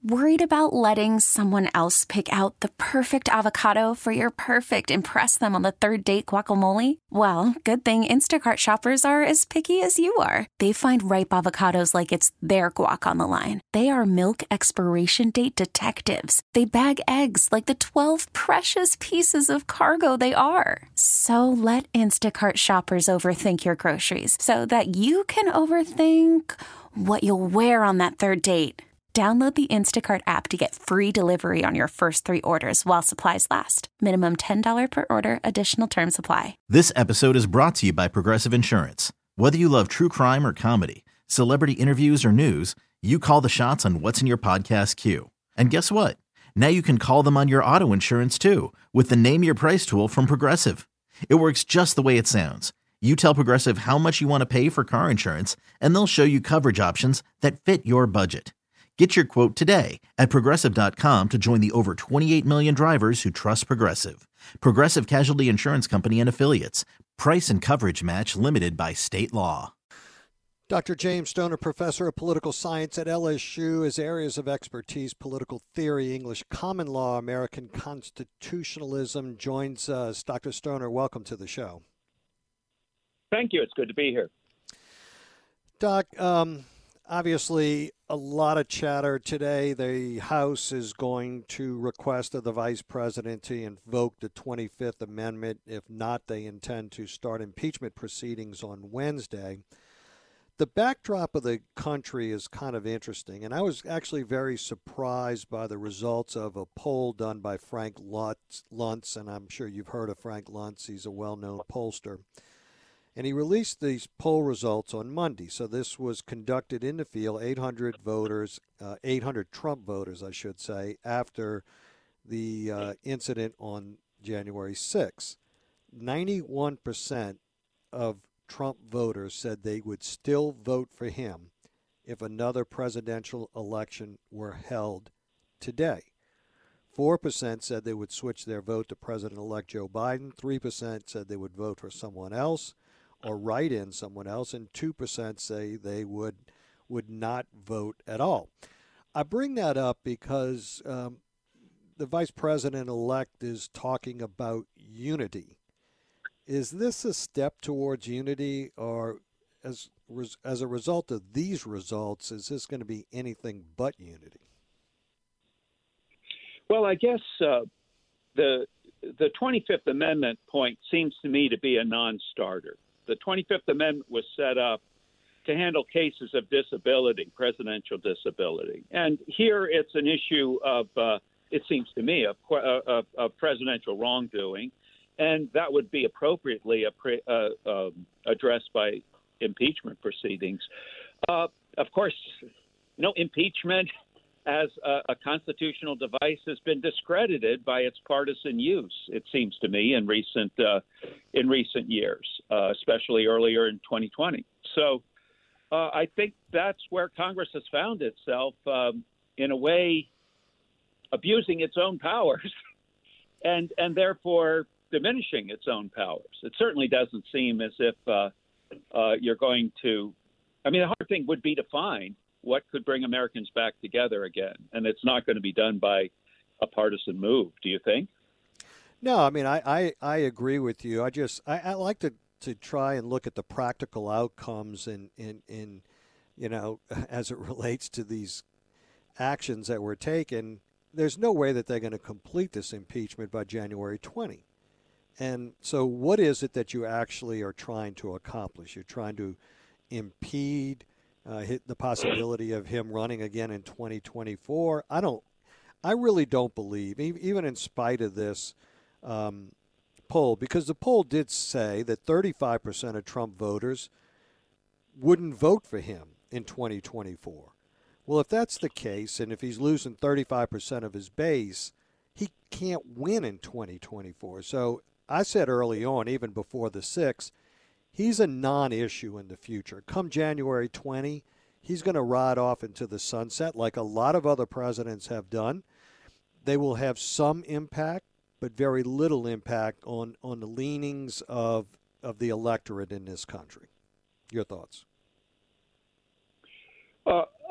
Worried about letting someone else pick out the perfect avocado for your perfect impress them on the third date guacamole? Well, good thing Instacart shoppers are as picky as you are. They find ripe avocados like it's their guac on the line. They are milk expiration date detectives. They bag eggs like the 12 precious pieces of cargo they are. So let Instacart shoppers overthink your groceries so that you can overthink what you'll wear on that third date. Download the Instacart app to get free delivery on your first 3 orders while supplies last. Minimum $10 per order. Additional terms apply. This episode is brought to you by Progressive Insurance. Whether you love true crime or comedy, celebrity interviews or news, you call the shots on what's in your podcast queue. And guess what? Now you can call them on your auto insurance too with the Name Your Price tool from Progressive. It works just the way it sounds. You tell Progressive how much you want to pay for car insurance, and they'll show you coverage options that fit your budget. Get your quote today at Progressive.com to join the over 28 million drivers who trust Progressive. Progressive Casualty Insurance Company and Affiliates. Price and coverage match limited by state law. Dr. James Stoner, professor of political science at LSU. His areas of expertise: political theory, English common law, American constitutionalism, joins us. Dr. Stoner, welcome to the show. Thank you. It's good to be here. Doc, obviously, a lot of chatter today. The House is going to request of the Vice President to invoke the 25th Amendment. If not, they intend to start impeachment proceedings on Wednesday. The backdrop of the country is kind of interesting, and I was actually very surprised by the results of a poll done by Frank Luntz, and I'm sure you've heard of Frank Luntz. He's a well-known pollster. And he released these poll results on Monday. So this was conducted in the field, 800 voters, 800 Trump voters, I should say, after the incident on January 6th. 91% of Trump voters said they would still vote for him if another presidential election were held today. 4% said they would switch their vote to President-elect Joe Biden. 3% said they would vote for someone else or write in someone else, and 2% say they would not vote at all. I bring that up because the vice president-elect is talking about unity. Is this a step towards unity, or as a result of these results, is this going to be anything but unity? Well, I guess the 25th Amendment point seems to me to be a non-starter. The 25th Amendment was set up to handle cases of disability, presidential disability. And here it's an issue of, it seems to me, of presidential wrongdoing. And that would be appropriately addressed by impeachment proceedings. Of course, impeachment as a constitutional device has been discredited by its partisan use, it seems to me, in recent years, especially earlier in 2020. So I think that's where Congress has found itself, in a way, abusing its own powers and therefore diminishing its own powers. It certainly doesn't seem as if you're going to – I mean, the hard thing would be to find what could bring Americans back together again, and it's not going to be done by a partisan move, do you think? No, I mean, I agree with you. I like to try and look at the practical outcomes in as it relates to these actions that were taken. There's no way that they're going to complete this impeachment by January 20. And so what is it that you actually are trying to accomplish? You're trying to impede the possibility of him running again in 2024. I really don't believe, even in spite of this poll, because the poll did say that 35% of Trump voters wouldn't vote for him in 2024. Well, if that's the case, and if he's losing 35% of his base, he can't win in 2024. So I said early on, even before the 6th, he's a non-issue in the future. Come January 20, he's going to ride off into the sunset like a lot of other presidents have done. They will have some impact, but very little impact on the leanings of the electorate in this country. Your thoughts?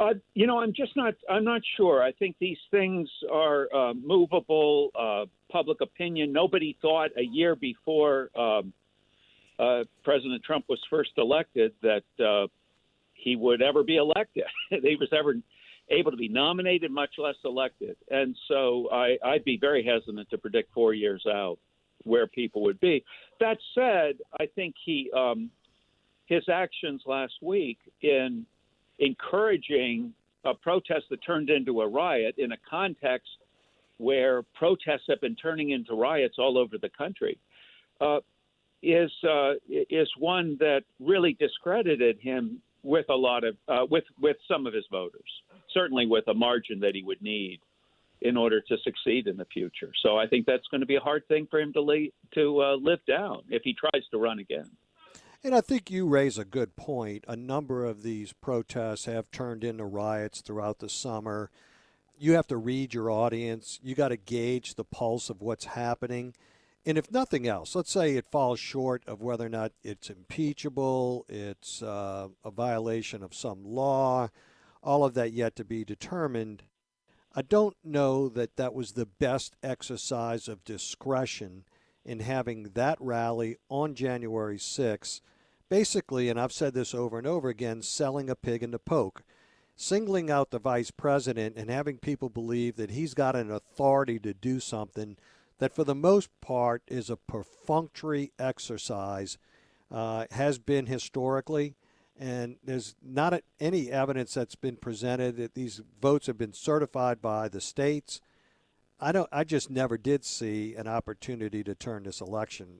I'm not sure. I think these things are movable. Public opinion. Nobody thought a year before President Trump was first elected that he would ever be elected. He was ever able to be nominated, much less elected. And so I'd be very hesitant to predict 4 years out where people would be. That said, I think his actions last week in encouraging a protest that turned into a riot in a context where protests have been turning into riots all over the country is one that really discredited him with a lot of with some of his voters, certainly with a margin that he would need in order to succeed in the future. So I think that's going to be a hard thing for him to live down if he tries to run again. And I think you raise a good point. A number of these protests have turned into riots throughout the summer. You have to read your audience. You got to gauge the pulse of what's happening. And if nothing else, let's say it falls short of whether or not it's impeachable, it's a violation of some law, all of that yet to be determined. I don't know that that was the best exercise of discretion in having that rally on January 6th, basically, and I've said this over and over again, selling a pig in the poke, singling out the vice president and having people believe that he's got an authority to do something that for the most part is a perfunctory exercise, has been historically, and there's not any evidence that's been presented that these votes have been certified by the states. I just never did see an opportunity to turn this election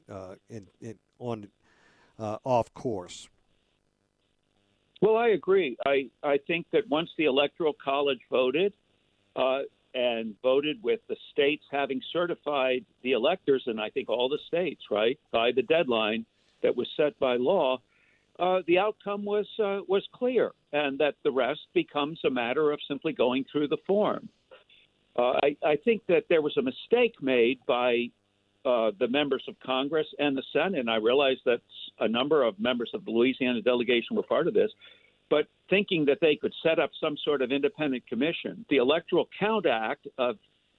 off course. Well, I agree. I think that once the Electoral College voted, and voted with the states having certified the electors, and I think all the states, right, by the deadline that was set by law, the outcome was clear, and that the rest becomes a matter of simply going through the form. I think that there was a mistake made by the members of Congress and the Senate, and I realize that a number of members of the Louisiana delegation were part of this, but thinking that they could set up some sort of independent commission. The Electoral Count Act of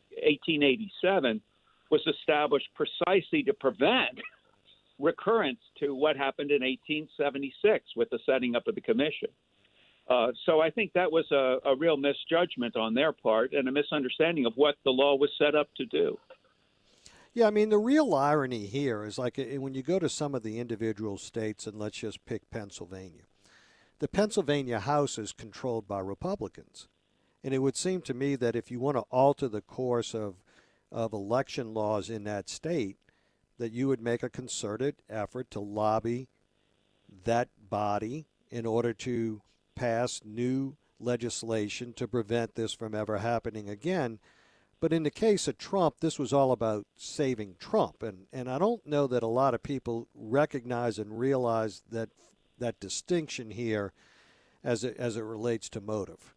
1887 was established precisely to prevent recurrence to what happened in 1876 with the setting up of the commission. So I think that was a real misjudgment on their part and a misunderstanding of what the law was set up to do. Yeah, I mean, the real irony here is like when you go to some of the individual states, and let's just pick Pennsylvania. The Pennsylvania House is controlled by Republicans. And it would seem to me that if you want to alter the course of election laws in that state, that you would make a concerted effort to lobby that body in order to pass new legislation to prevent this from ever happening again. But in the case of Trump, this was all about saving Trump. And I don't know that a lot of people recognize and realize that distinction here as it relates to motive.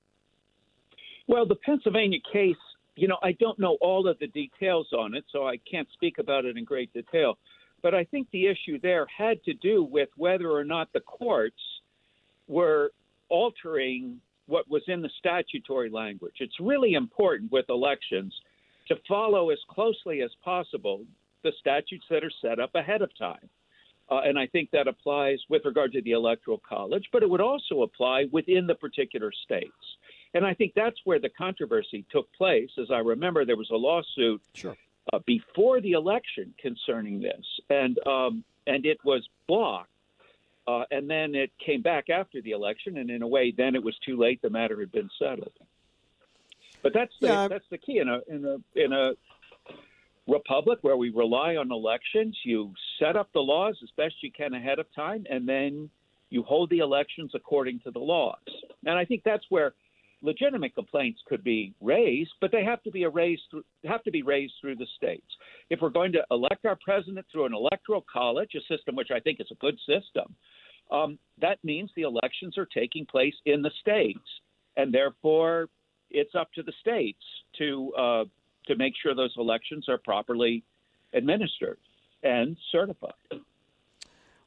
Well, the Pennsylvania case, I don't know all of the details on it, so I can't speak about it in great detail. But I think the issue there had to do with whether or not the courts were altering what was in the statutory language. It's really important with elections to follow as closely as possible the statutes that are set up ahead of time. And I think that applies with regard to the Electoral College, but it would also apply within the particular states. And I think that's where the controversy took place. As I remember, there was a lawsuit before the election concerning this, and it was blocked. And then it came back after the election, and in a way, then it was too late. The matter had been settled. But that's the key in a republic where we rely on elections. You set up the laws as best you can ahead of time, and then you hold the elections according to the laws. And I think that's where legitimate complaints could be raised, but they have to be raised through the states. If we're going to elect our president through an electoral college, a system which I think is a good system, that means the elections are taking place in the states, and therefore it's up to the states to make sure those elections are properly administered and certified.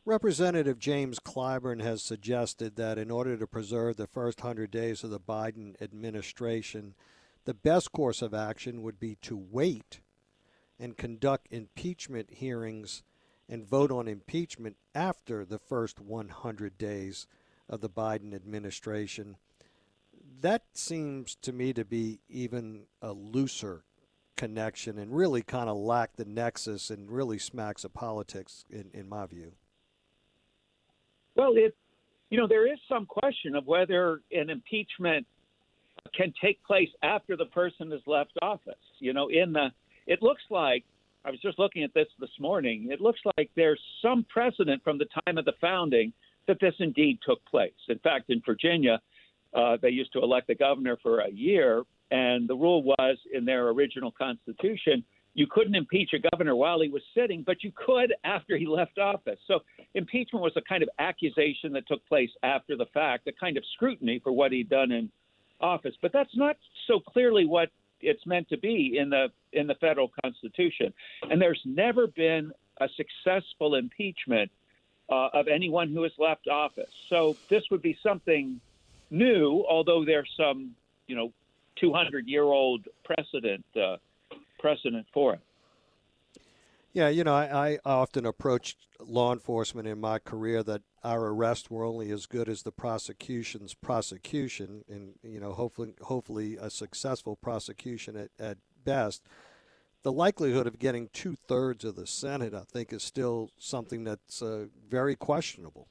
Representative James Clyburn has suggested that in order to preserve the first 100 days of the Biden administration, the best course of action would be to wait and conduct impeachment hearings and vote on impeachment after the first 100 days of the Biden administration. That seems to me to be even a looser connection and really kind of lack the nexus and really smacks of politics in my view. Well, there is some question of whether an impeachment can take place after the person has left office. It looks like, I was just looking at this morning, it looks like there's some precedent from the time of the founding that this indeed took place. In fact, in Virginia, they used to elect the governor for a year, and the rule was in their original constitution, you couldn't impeach a governor while he was sitting, but you could after he left office. So impeachment was a kind of accusation that took place after the fact, a kind of scrutiny for what he'd done in office. But that's not so clearly what it's meant to be in the federal constitution. And there's never been a successful impeachment of anyone who has left office. So this would be something new, although there's some, 200-year-old precedent for it. Yeah, I often approached law enforcement in my career that our arrests were only as good as the prosecution's prosecution, and hopefully a successful prosecution at best. The likelihood of getting 2/3 of the Senate, I think, is still something that's very questionable.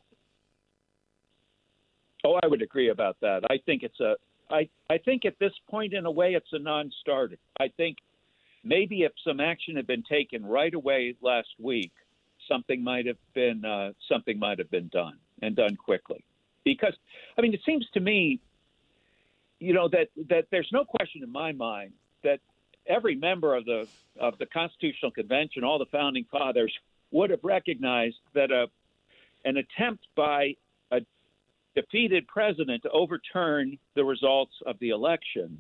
Oh, I would agree about that. I think I think at this point, in a way, it's a non-starter. I think maybe if some action had been taken right away last week, something might have been done, and done quickly. Because, it seems to me, that there's no question in my mind that every member of the Constitutional Convention, all the founding fathers, would have recognized that an attempt by a defeated president to overturn the results of the election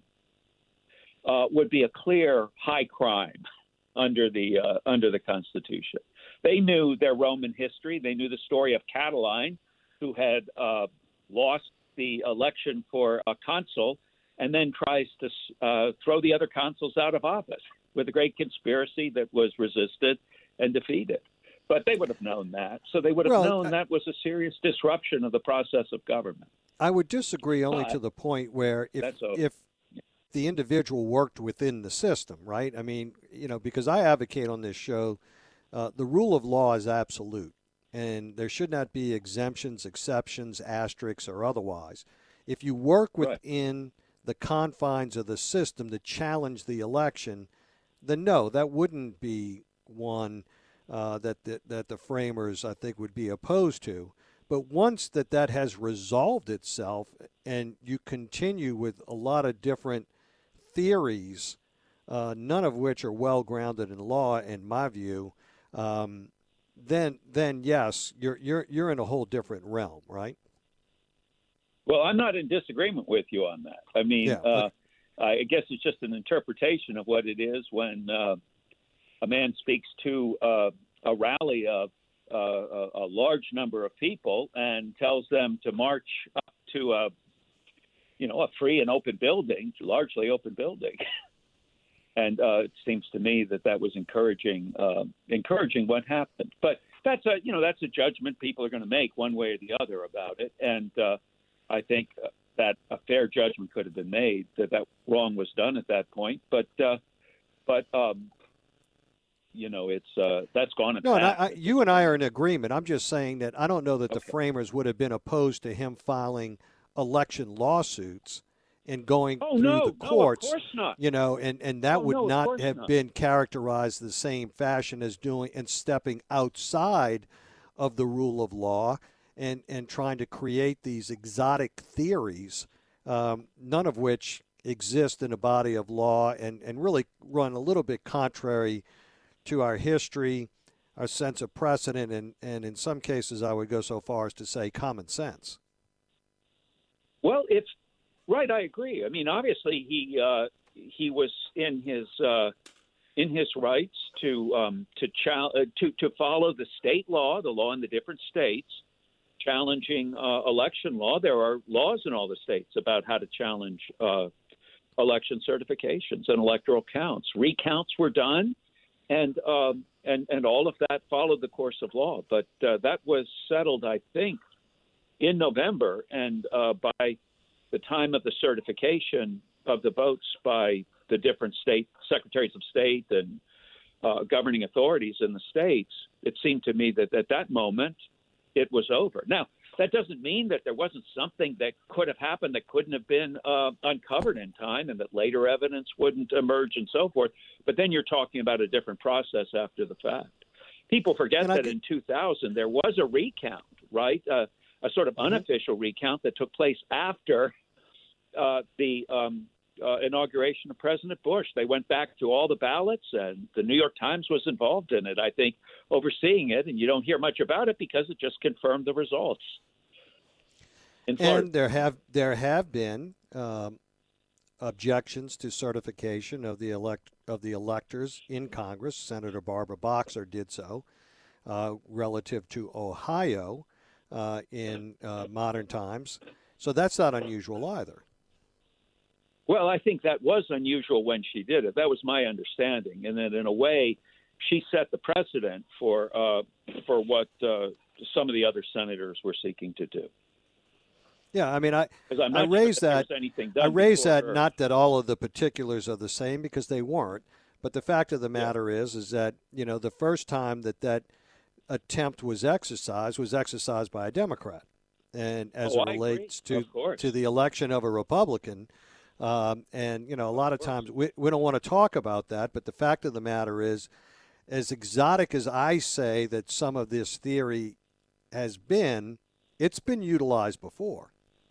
would be a clear high crime under the Constitution. They knew their Roman history. They knew the story of Catiline, who had lost the election for a consul and then tries to throw the other consuls out of office with a great conspiracy that was resisted and defeated. But they would have known that. So they would have known that was a serious disruption of the process of government. I would disagree only to the point where if the individual worked within the system, right? Because I advocate on this show, the rule of law is absolute, and there should not be exemptions, exceptions, asterisks, or otherwise. If you work within the confines of the system to challenge the election, then no, that wouldn't be one that the framers, I think, would be opposed to. But once that has resolved itself and you continue with a lot of different theories, none of which are well grounded in law, in my view, then yes, you're in a whole different realm, right? Well, I'm not in disagreement with you on that. I guess it's just an interpretation of what it is when a man speaks to a rally of a large number of people and tells them to march up to a free and open building, largely open building. And it seems to me that was encouraging what happened. But that's a judgment people are going to make one way or the other about it. And I think that a fair judgment could have been made that wrong was done at that point. But it's that's gone. No, and you and I are in agreement. I'm just saying that I don't know that the framers would have been opposed to him filing election lawsuits and going through the courts. No, of course not. And that would not have been characterized the same fashion as doing and stepping outside of the rule of law and trying to create these exotic theories, none of which exist in a body of law and really run a little bit contrary to our history, our sense of precedent, and in some cases I would go so far as to say common sense. Well, it's right. I agree. Obviously he was in his in his rights to follow the state law, the law in the different states, challenging election law. There are laws in all the states about how to challenge election certifications and electoral counts. Recounts were done, and all of that followed the course of law. But that was settled, I think, in November, and by the time of the certification of the votes by the different state secretaries of state and governing authorities in the states, it seemed to me that at that moment it was over. Now, that doesn't mean that there wasn't something that could have happened that couldn't have been uncovered in time and that later evidence wouldn't emerge and so forth. But then you're talking about a different process after the fact. People forget that in 2000 there was a recount, right? A sort of unofficial recount that took place after the inauguration of President Bush. They went back to all the ballots, and the New York Times was involved in it, I think, overseeing it, and you don't hear much about it because it just confirmed the results. And there have been objections to certification of the electors in Congress. Senator Barbara Boxer did so relative to Ohio in modern times. So that's not unusual either. Well, I think that was unusual when she did it. That was my understanding, and that in a way, she set the precedent for what some of the other senators were seeking to do. Yeah, I mean, I raised that. I raised that not that all of the particulars are the same, because they weren't. But the fact of the matter is that the first time that attempt was exercised by a Democrat, and as it relates to the election of a Republican. And, a lot of times we don't want to talk about that, but the fact of the matter is, as exotic as I say that some of this theory has been, it's been utilized before.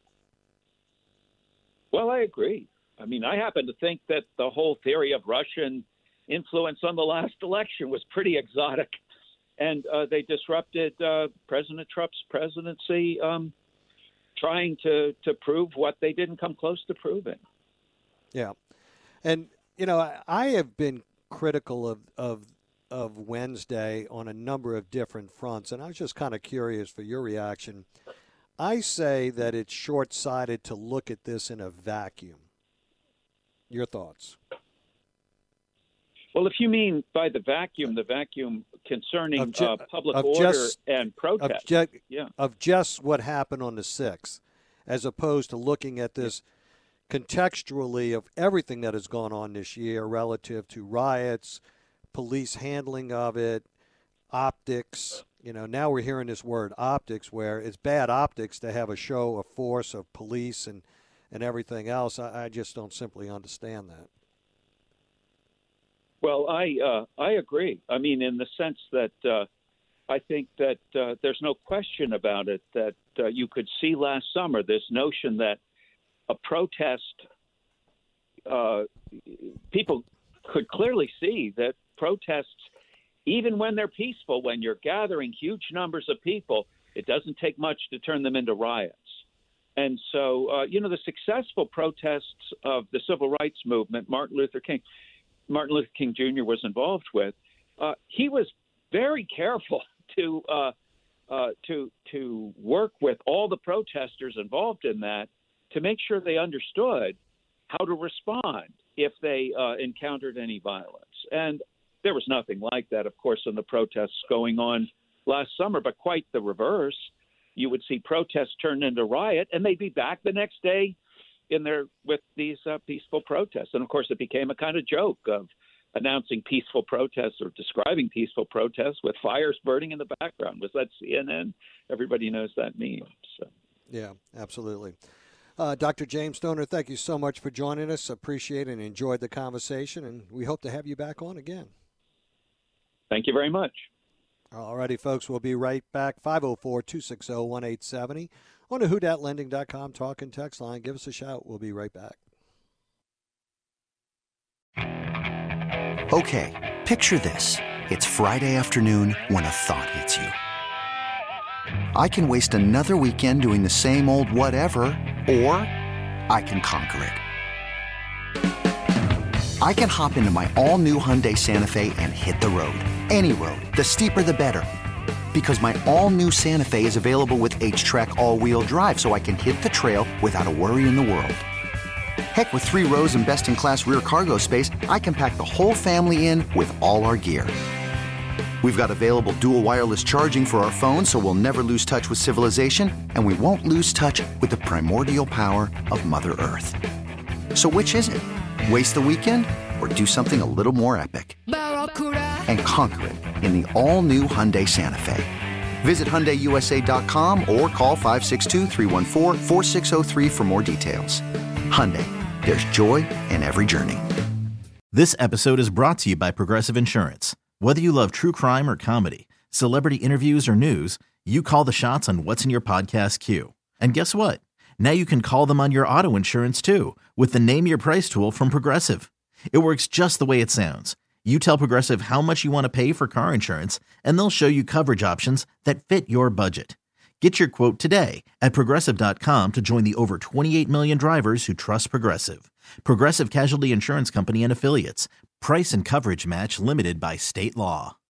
Well, I agree. I mean, I happen to think that the whole theory of Russian influence on the last election was pretty exotic, and they disrupted President Trump's presidency, trying to prove what they didn't come close to proving. Yeah. And, I have been critical of Wednesday on a number of different fronts, and I was just kind of curious for your reaction. I say that it's short-sighted to look at this in a vacuum. Your thoughts? Well, if you mean by the vacuum concerning public order and protest. Of just what happened on the 6th, as opposed to looking at this contextually of everything that has gone on this year relative to riots, police handling of it, optics. Now we're hearing this word optics, where it's bad optics to have a show of force of police and everything else. I just don't simply understand that. Well, I agree. I mean, in the sense that I think that there's no question about it that you could see last summer this notion that a protest, people could clearly see that protests, even when they're peaceful, when you're gathering huge numbers of people, it doesn't take much to turn them into riots. And so, the successful protests of the civil rights movement, Martin Luther King Jr. was involved with, he was very careful to work with all the protesters involved in that to make sure they understood how to respond if they encountered any violence. And there was nothing like that, of course, in the protests going on last summer, but quite the reverse. You would see protests turn into riot, and they'd be back the next day with these peaceful protests. And, of course, it became a kind of joke of announcing peaceful protests or describing peaceful protests with fires burning in the background. Was that CNN? Everybody knows that meme. So. Yeah, absolutely. Dr. James Stoner, thank you so much for joining us. Appreciate and enjoyed the conversation, and we hope to have you back on again. Thank you very much. All righty, folks. We'll be right back. 504-260-1870 on the WhoDatLending.com talk and text line. Give us a shout. We'll be right back. Okay, picture this. It's Friday afternoon when a thought hits you. I can waste another weekend doing the same old whatever, or I can conquer it. I can hop into my all-new Hyundai Santa Fe and hit the road. Any road. The steeper, the better. Because my all-new Santa Fe is available with H-Track all-wheel drive, so I can hit the trail without a worry in the world. Heck, with 3 rows and best-in-class rear cargo space, I can pack the whole family in with all our gear. We've got available dual wireless charging for our phones, so we'll never lose touch with civilization, and we won't lose touch with the primordial power of Mother Earth. So which is it? Waste the weekend or do something a little more epic? And conquer it in the all-new Hyundai Santa Fe. Visit HyundaiUSA.com or call 562-314-4603 for more details. Hyundai, there's joy in every journey. This episode is brought to you by Progressive Insurance. Whether you love true crime or comedy, celebrity interviews or news, you call the shots on what's in your podcast queue. And guess what? Now you can call them on your auto insurance too with the Name Your Price tool from Progressive. It works just the way it sounds. You tell Progressive how much you want to pay for car insurance, and they'll show you coverage options that fit your budget. Get your quote today at Progressive.com to join the over 28 million drivers who trust Progressive. Progressive Casualty Insurance Company and Affiliates. Price and coverage match limited by state law.